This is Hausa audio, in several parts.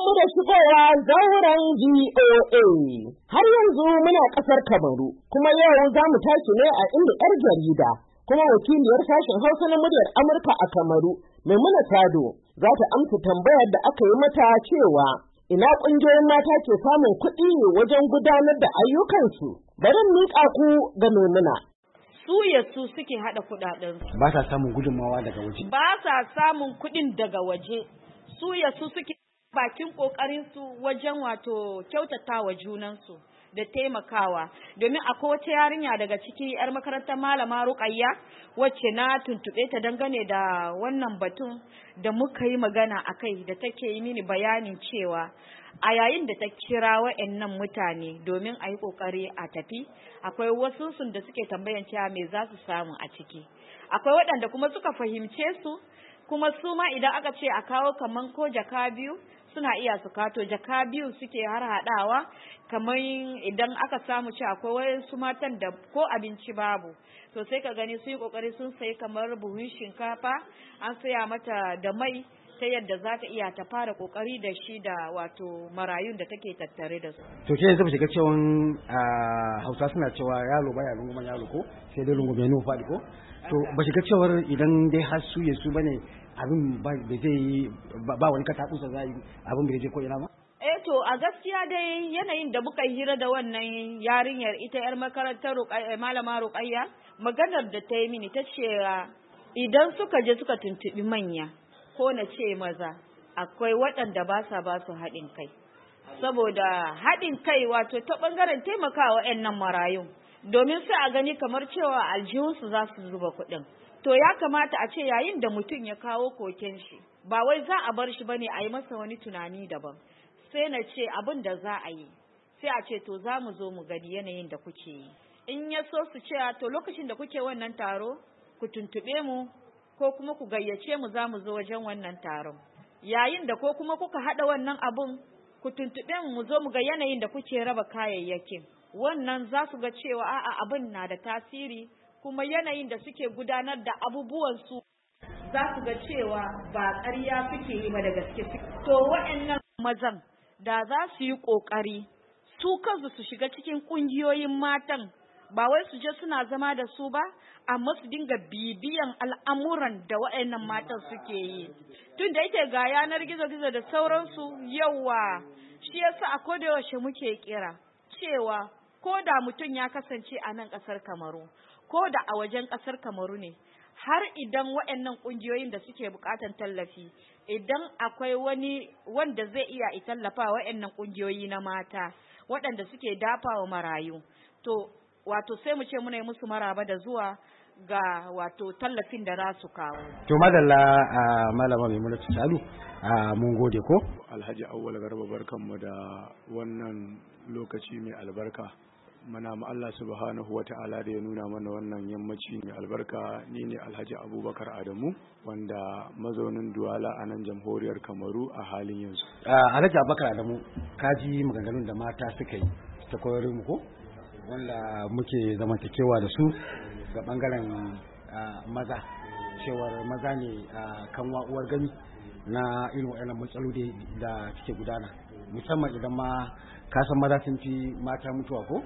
mu da shigowa zauren VOA. Har yanzu muna ƙasar Kamaru, kuma yau za mu tashi ne a inda 'yar jarida, kuma wakiliyar sashen Hausa na muryar Amurka a Kamaru, Maimuna Sado, za ta amsa tambayar da aka yi mata cewa ina ƙungiyoyin mata ke samun kuɗi wajen gudanar da ayyukansu. Bari miƙa ku ga Maimuna. Su suke haɗa kuɗaɗen. Ba sa samun gudunmawa daga waje. Ba sa samun kuɗin daga waje. Su suke bakin ƙoƙarinsu wajen wato kyautatawa junansu da taimakawa. Domin akwai wata yarinya daga ciki 'yar makarantar Malama Ruqayya wacce na tuntuɓe ta dangane da wannan batun da muka yi magana a kai, da take yi mini bayanin cewa a yayin da ta kira wa'annan mutane domin a yi ƙoƙari a tafi, akwai wasu sun da suke tambayan cewa me za su samu a ciki. Akwai waɗanda kuma suka fahimce su, kuma su ma idan aka ce a kawo kaman ko jaka biyu suna iya su kato jaka biyu suke har haɗawa, kamar idan aka samu ce akwai wasu matan da ko abinci babu, to sai ka gani sun yi ƙoƙari sun sayi kamar buhun shinkafa, an saya mata da mai ta yadda za ta iya ta fara kokari da shi da wato marayun da take tattare da su. To ke yanzu ba shiga cewa Hausa suna cewa yalo baya runguman yalo ko sai dai rungume ya nufa ko? To ba shiga cewar idan dai har su yesu bane abin ba zai yi ba wani katakusa za yi abin bai je ko ina ba? To a gaskiya dai yanayin da muka hira da wannan yarinyar ita 'yar makarantar Malama Ruqayya, maganar da ta yi mini ta ce idan suka je suka tuntuɓi manya ko na ce maza, akwai waɗanda ba sa ba su haɗin kai, saboda haɗin kai wato ta ɓangaren taimakawa 'yan nan marayun, domin sai a gani kamar cewa aljihunsu za su zuba kuɗin. To ya kamata a ce yayin da mutum ya kawo koken shi, ba wai za a bar shi bane a yi masa wani tunani daban, sai na ce abin da za a yi, sai a ce to za mu zo mu gani yanayin da kuke yi. In ya so su ce to lokacin da kuke wannan taro ku tuntuɓe mu, ko kuma ku gayyace mu za mu zo wajen wannan taron. Yayin da ko kuma kuka haɗa wannan abun, ku tuntuɓe mu zo mu ga yanayin da kuke raba kayayyakin. Wannan za su ga cewa a'a abin na da tasiri, kuma yanayin da suke gudanar da abubuwansu za su ga cewa ba ƙarya suke yi ba da gaske. To waɗannan mazan da za su yi ƙoƙari su kansu su shiga cikin ƙungiyoyin matan, ba wai su je suna zama da su ba, amma su dinga bibiyan al'amuran da waɗannan matan suke yi. Tun da yake ga yanar gizo-gizo da sauransu, yawa shi yasa a koda yaushe muke kira cewa ko da mutum ya kasance a nan ƙasar Kamaru, ko da a wajen ƙasar Kamaru ne, har idan waɗannan ƙungiyoyin da suke buƙatar tallafi, idan akwai wani wanda zai iya tallafa waɗannan ƙungiyoyi na mata waɗanda suke dafawa marayu, to wato sai mu ce muna yi musu maraba da zuwa ga wato tallafin da za su kawo. To madalla Malama Maimuna Sado, mun gode ko? Alhaji Awwal Garba, barkanmu da wannan lokaci mai albarka. Muna ma Allah subhanahu wa ta'ala da ya nuna mana wannan yammaci mai albarka. Ni ne Alhaji Abubakar Adamu, wanda mazaunin Duwala a nan jamhuriyar Kamaru a halin yanzu. Alhaji Abubakar Adamu, ka ji maganganun da mata suka yi ta koyar mu ko? Wanda muke zamantakewa da su ga bangaren maza, cewar maza ne kan uwar gani na irin waɗannan matsaloli da suke gudana, musamman idan ma kasan maza sun fi mata mutuwa ko?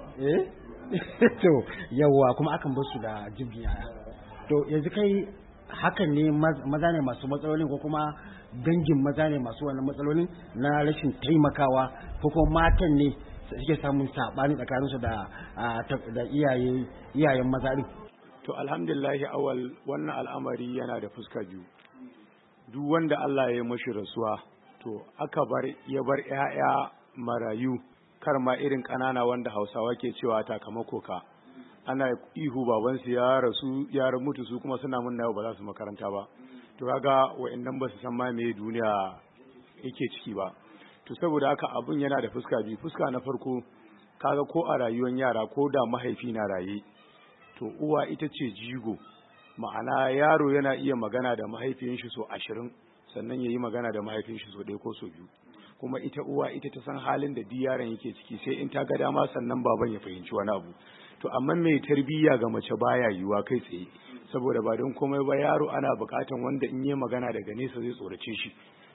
To yawa kuma akan bar su da jibgin yaya. To yanzu kai hakan ne maza ne masu matsalolin, ko kuma dangin maza ne masu wannan matsalolin na rashin taimakawa, ko kuma matan ne suke samun sabani tsakaninsu da iyayen maza din? To alhamdulillah, Awal, wannan al'amari yana da fuska biyu. Duk wanda Allah ya mashi rasuwa, to aka ya bar 'ya'ya marayu, kar ma irin ƙanana wanda Hausawa ke cewa takamako ka, ana ihu babansu ya rasu, ya mutu, su kuma suna mun yau ba za su makaranta ba. To kaga wa'annan ba su san ma me duniya yake ciki ba. To saboda haka abun yana da fuska biyu. Fuska na farko, kaga ko a rayuwar yara, ko da mahaifi na raye, to uwa ita ce jigo. Ma'ana yaro yana iya magana da mahaifin shi so 20, sannan ya yi magana da mahaifin shi so 1 ko so 2. Kuma ita uwa ita ta san halin da duk yaron yake ciki, sai in ta ga dama sannan baban ya fahimci wani abu. To amma mai tarbiyya ga mace baya yiwuwa kai tsaye, saboda ba don komai ba, yaro ana bukatan wanda in yi magana daga nesa zai tsorace shi.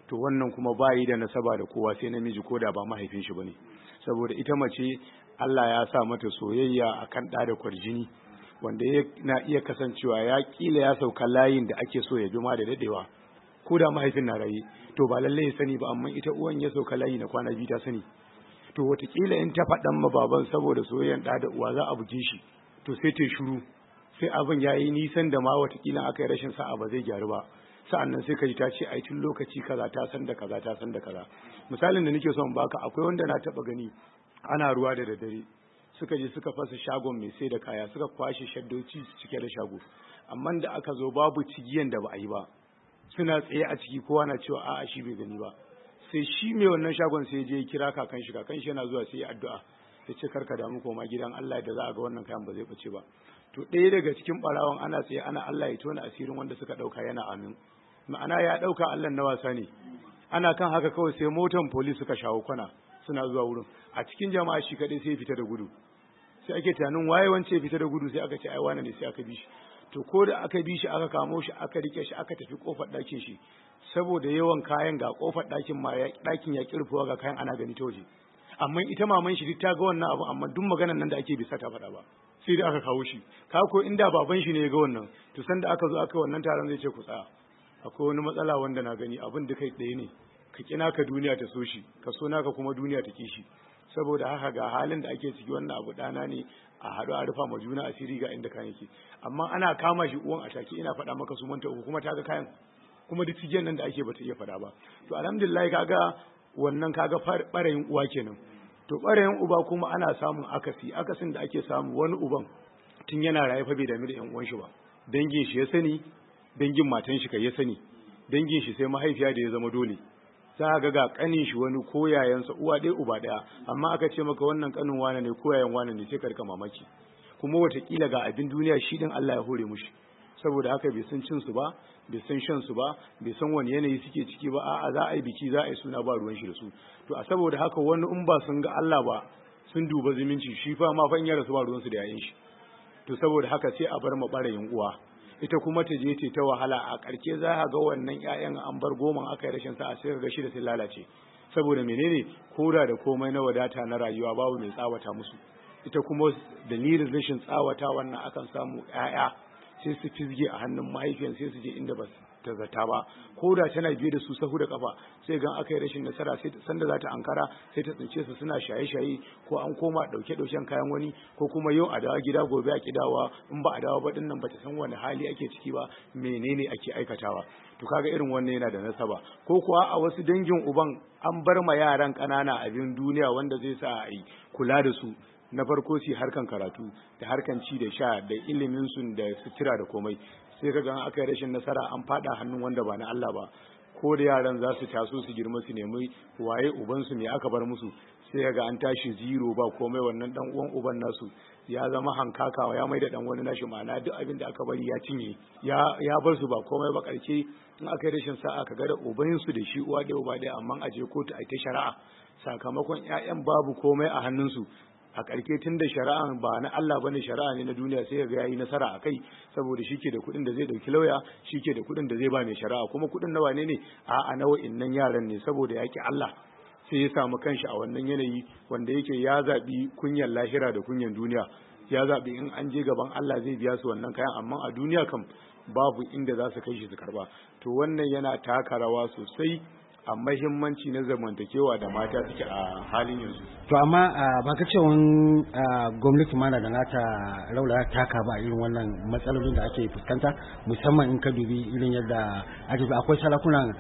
to wannan kuma bayi da nasaba da kowa sai namiji ko da ba mahaifin shi bane, saboda ita mace Allah ya sa mata soyayya akan ɗa da kwarjini, wanda na iya kasancewa ya kila ya sauka layin da ake so ya bi ma da dadewa, ko da mahaifin na raye to ba lalle ya sani ba, amma ita uwan ya sauka layi na kwana biyu ta sani. To watakila in ta faɗan ma baban saboda soyayyan ɗa da uwa za a buge shi, to sai ta shiru, sai abin ya yi nisan da ma watakila aka yi rashin sa'a ba zai gyaru ba, sa'annan sai ka ji ta ce ai tun lokaci kaza ta san da kaza ta san da kaza. Misalin da nake son baka, akwai wanda na taɓa gani ana ruwa da daddare, suka je suka fasa shagon mai sai da kaya, suka kwashe shaddoci cike da shago, amma da aka zo babu cigiyan da ba a yi ba, suna tsaye a ciki kowa na cewa a'a shi bai gani ba. Sai shi mai wannan shagon sai je kira kakan shi yana zuwa sai ya addu'a, ya ce karka damu koma gidan Allah da za a ga wannan kayan ba zai bace ba. To ɗaya daga cikin ɓarawon ana tsaye ana Allah ya tona asirin wanda suka ɗauka yana amin, ma'ana ya ɗauka Allah na wasa ne. Ana kan haka kawai sai motan police suka shawo kwana suna zuwa wurin, a cikin jama'a shi kaɗai sai fita da gudu, sai ake tunanin waye wance fita da gudu, sai aka ce ai wane ne, sai aka bi shi. To ko da aka bi shi aka kamo shi aka rike shi aka tafi kofar ɗakin shi, saboda yawan kayan ga kofar ɗakin ma ɗakin ya kirfuwa ga kayan ana gani ta waje, amma ita maman shi ta ga wannan abu, amma duk maganan nan da ake bisa ta faɗa ba, sai da aka kawo shi. Kako inda baban shi ne ya ga wannan, to sanda aka zo aka wannan taron zai ce ku tsaya, akwai wani matsala wanda na gani, abin da kai ɗaya ne, ka kina ka duniya ta so shi, ka so naka kuma duniya ta ki shi. Saboda haka ga halin da ake ciki, wannan abu ɗana ne, a haɗu a rufa ma juna asiri ga inda kayan yake. Amma ana kama shi uwan a take, ina faɗa maka su manta uku kuma ta ga kayan, kuma duk cigiyan nan da ake bata iya faɗa ba. To alhamdulillah kaga wannan kaga ɓarayin uwa kenan. To ɓarayin uba kuma ana samun akasin da ake samu, wani uban tun yana raye fa bai dami da ƴan uwan shi ba, dangin shi ya sani, dangin matan shi kai ya sani, dangin shi sai mahaifiya da ya zama dole. Za ga kanin shi wani ko yayansa uwa ɗaya uba ɗaya, amma aka ce maka wannan kanin wane ne ko yayan wane ne, sai ka rika mamaki. Kuma watakila ga abin duniya shi din Allah ya hore mushi, saboda haka bai san cin su ba, bai san shan su ba, bai san wani yanayi suke ciki ba, a'a za a yi biki za a yi suna ba ruwan shi da su. To a saboda haka wani in ba sun ga Allah ba sun duba zumunci, shi fa ma fa in ya rasu ba ruwan su da yayin shi. To saboda haka sai a bar ma ɓarayin uwa, ita kuma ta je ta wahala, a ƙarke za a ga wannan ƴaƴan an bar goma aka yi rashin sa'a sai ga shida sai lalace. Saboda menene, koda da komai na wadata na rayuwa babu mai tsawata musu, ita kuma dalilin rashin tsawata wannan akan samu ƴaƴa sai su fizge a hannun mahaifiyan, sai su je inda ba ta zata ba, ko da tana biye da su sahu da kafa, sai gan aka yi rashin nasara, sai sanda za ta ankara sai ta tsince su suna shaye-shaye, ko an koma ɗauke-ɗauken kayan wani, ko kuma yau a dawo gida gobe a kidawa, in ba a dawo ba dinnan ba ta san wani hali ake ciki ba, menene ake aikatawa. To kaga irin wannan yana da nasaba. Ko kuwa a wasu dangin uban an bar ma yaran ƙanana abin duniya wanda zai sa a yi kula da su, na farko su harkan karatu da harkan ci da sha da ilimin su da sutura da komai, sai ka ga aka yi rashin nasara an fada hannun wanda ba na Allah ba, ko da yaran za su taso su girma su nemi waye ubansu me aka bar musu, sai ga an tashi zero ba komai, wannan dan uwan uban nasu ya zama hankaka, ya mai da dan wani nashi, ma'ana duk abin da aka bari ya cinye, ya bar su ba komai ba. Karke in aka yi rashin sa'a ka ga da ubansu da shi uwa da uba ɗaya, amma a je kotu a ta shari'a, sakamakon ƴaƴan babu komai a hannunsu. A ƙarke tun da shari'a ba na Allah bane, shari'a ne na duniya, sai ga yayi nasara a kai, saboda shi ke da kuɗin da zai ɗauki lauya, shi ke da kuɗin da zai ba mai shari'a, kuma kuɗin na wane ne, a'a na wa'innan yaran ne, saboda ya ƙi Allah sai ya samu kanshi a wannan yanayi wanda yake ya zaɓi kunyan lahira da kunyan duniya, ya zaɓi in an je gaban Allah zai biya su wannan kayan, amma a duniya kam babu inda za su kai shi su karba. To wannan yana taka rawa sosai a mahimmanci na zamantakewa da mata suke a halin yanzu. To amma ba ka cewa gwamnati mana da nata raula taka ba irin wannan matsalolin da ake fuskanta, musamman in ka dubi irin yadda ake, akwai sarakunan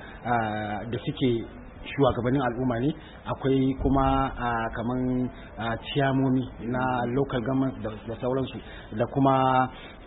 da suke shugabannin al'umma ne, akwai kuma kaman ciyamomi na local government da sauransu, da kuma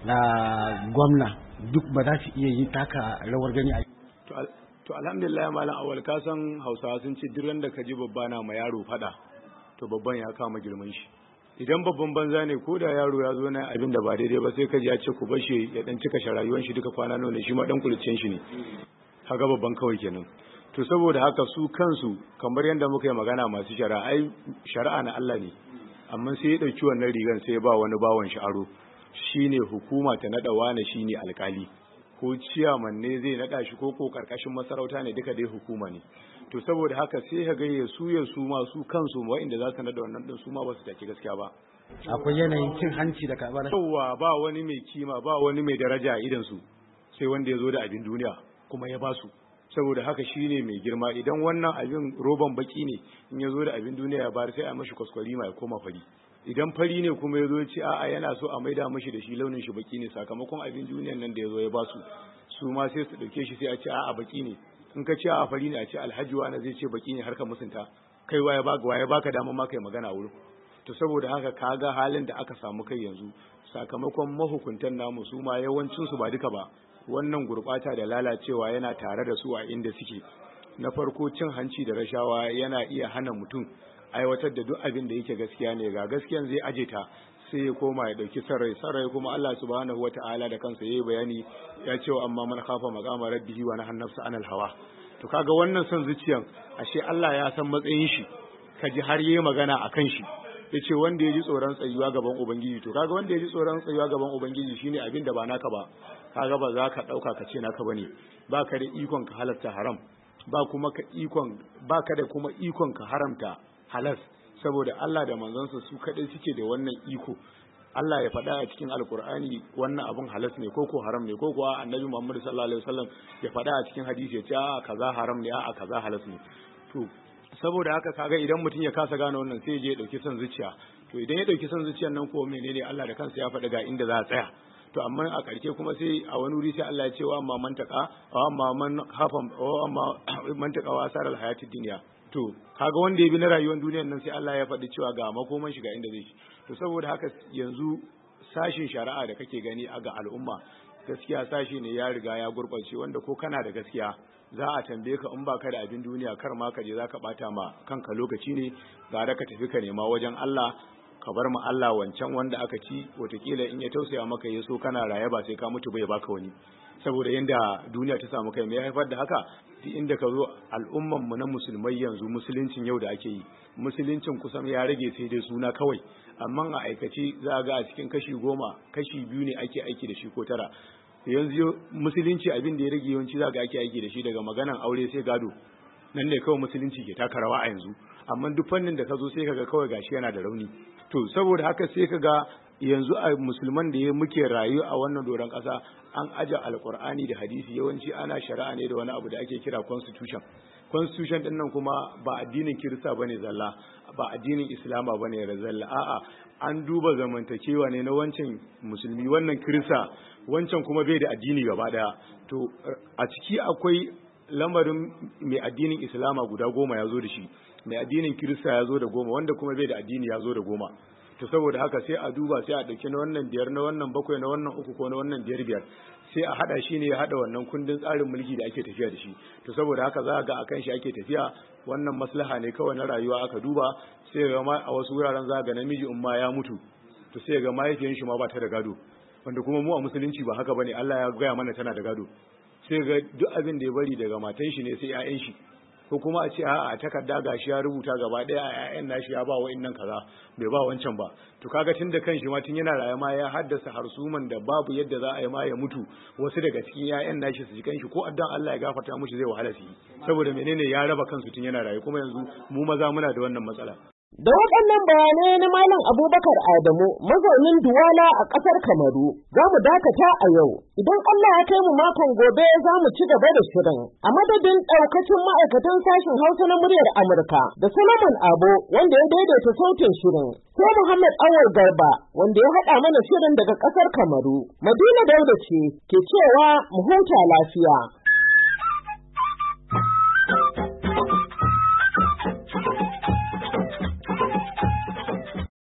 gwamna, duk ba za su iya yi taka rawar gani a. To alhamdulillah malam awal, ka san Hausawa sun ce duk da ka ji babba na ma yaro fada, to babban ya kama girman shi. Idan babban banza ne, ko da yaro ya zo na abin da ba daidai ba, sai ka ji ya ce ku bashi ya dan cika rayuwar shi duka kwana nawa ne, shi ma dan kulcin shi ne, kaga babban kawai kenan. To saboda haka su kansu kamar yadda muka yi magana masu shari'a, ai shari'a na Allah ne, amma sai ya dauki wannan rigan sai ya ba wani bawan shi aro, shine hukuma ta nada wani shine alkali, ko ciyaman ne zai naɗa shi ko karkashin masarauta ne, duka dai hukuma ne. To saboda haka sai ka ga su masu kansu wa'inda za su naɗa wannan ɗin su ma ba su take gaskiya ba. Akwai yanayin cin hanci da karɓar. Yawwa, ba wani mai kima ba wani mai daraja a idansu sai wanda ya zo da abin duniya kuma ya ba su. Saboda haka shine mai girma. Idan wannan abin roban baki ne, in ya zo da abin duniya ya bayar sai a mashi kwaskwarima ya koma fari. Idan fari ne kuma ya zo ya ce a'a yana so a maida mashi da shi launin shi baki ne sakamakon abin duniyan nan da ya zo ya ba su ma sai su ɗauke shi sai a ce a'a baki ne. In ka ce a'a fari ne a ce alhaji wani zai ce baki ne har ka musunta, kai waye baka damar ma kai magana a wurin. To saboda haka kaga halin da aka samu kai yanzu sakamakon mahukuntan namu su ma yawancin su ba duka ba, wannan gurbata da lalacewa yana tare da su a inda suke. Na farko cin hanci da rashawa yana iya hana mutum aiwatar da duk abin da yake gaskiya ne, ga gaskiyan zai aje ta sai ya koma ya dauki sarai kuma Allah subhanahu wataala da kansa yayi bayani ya ce amma man khafa maqama rabbihi wa nahana nafsa anil hawa. To kaga wannan son zuciyan ashe Allah ya san matsayin shi, kaji har yayi magana akan shi yace wanda yaji tsoron tsayuwa gaban ubangiji. To kaga wanda yaji tsoron tsayuwa gaban ubangiji shine abin da ba naka ba, kaga ba za ka dauka ka ce naka bane, baka da ikon ka halatta haram, baka da kuma ikon ka haramta halas, saboda Allah da manzansa su kadai suke da wannan iko. Allah ya faɗa a cikin alkur'ani wannan abun halas ne ko haram ne, ko kuwa annabi Muhammad sallallahu alaihi wasallam ya faɗa a cikin hadisi ya ce a kaza haram ne a kaza halas ne. To saboda haka kaga idan mutum ya kasa gane wannan sai ya je ya dauki son zuciya. To idan ya dauki son zuciyan nan ko menene Allah da kansa ya faɗa ga inda za a tsaya. To amma a ƙarshe kuma sai a wani wuri sai Allah ya ce wa amma mantaka wa amma man hafa wa amma mantaka wa saral hayatid dunya. To kaga wanda ya bi na rayuwar duniyar nan sai Allah ya faɗi cewa ga makoman shi ga inda zai ci. To saboda haka yanzu sashin shari'a da kake gani a ga al'umma gaskiya sashi ne ya riga ya gurɓace, wanda ko kana da gaskiya za a tambaye ka in baka da abin duniya kar ma ka je za ka ɓata ma kanka lokaci ne, gara ka tafi ka nema wajen Allah, ka bar ma Allah wancan wanda aka ci watakila in ya tausaya maka ya so kana raye ba sai ka mutu bai baka wani. Saboda yanda duniya ta samu kai mai haifar da haka, duk inda ka zo al'umman mu na musulmai yanzu musuluncin yau da ake yi, musuluncin kusan ya rage sai dai suna kawai, amma a aikace za ga a cikin kashi 10 kashi 2 ne ake aiki da shi ko 9. Yanzu musulunci abin da ya rage yawanci za ga ake aiki da shi daga maganan aure sai gado, nan ne kawai musulunci ke taka rawa a yanzu. Amma duk fannin da ka zo sai kaga kawai gashi yana da rauni. To saboda haka sai kaga yanzu a musulman da muke rayu a wannan doron ƙasa an aje alƙur'ani da hadisi, yawanci ana shari'a ne da wani abu da ake kira constitution din nan kuma ba addinin Kirista bane zalla, ba addinin Islama bane zalla, a'a an duba zamantakewa ne na wancan musulmi, wannan Kirista, wancan kuma bai da addini gaba daya. To a ciki akwai lamarin mai addinin Islama guda 10 ya zo da shi, mai addinin Kirista ya zo da 10, wanda kuma bai da addini ya zo da 10. To saboda haka sai a duba sai a dauki na wannan 5 na wannan 7 na wannan 3 ko na wannan 5 sai a hada shi ne ya hada wannan kundin tsarin mulki da ake tafiya da shi. To saboda haka za ga akan shi ake tafiya, wannan maslaha ne kawai na rayuwa aka duba. Sai ga ma a wasu wuraren za ga namiji umma ya mutu to sai ga mahaifiyar shi ma ba ta da gado, wanda kuma mu a musulunci ba haka bane, Allah ya gaya mana tana da gado. Sai ga duk abin da ya bari daga matan shi ne sai ƴaƴan shi, ko kuma a ce a takarda gashi ya rubuta gaba daya a ƴaƴan nashi ya ba wa'annan kaza bai ba wancan ba. To kaga tun da kanshi ma tun yana raye ma ya haddasa harsuman da babu yadda za a yi ma ya mutu, wasu daga cikin ƴaƴan nashi su ji kanshi ko addan Allah ya gafarta mushi zai wahala su yi, saboda menene ya raba kansu tun yana raye. Kuma yanzu mu maza muna da wannan matsala. Da waɗannan bayanai na Malam Abubakar Adamu, mazaunin Duwala a ƙasar Kamaru, za mu dakata a yau. Idan Allah ya kai mu makon gobe za mu ci gaba da shirin. A madadin ɗaukacin ma'aikatan sashen Hausa na muryar Amurka da Solomon Abo wanda ya daidaita sautin shirin, sai Muhammad Awal Garba wanda ya haɗa mana shirin daga ƙasar Kamaru. Madina Dauda ce ke cewa mu huta lafiya.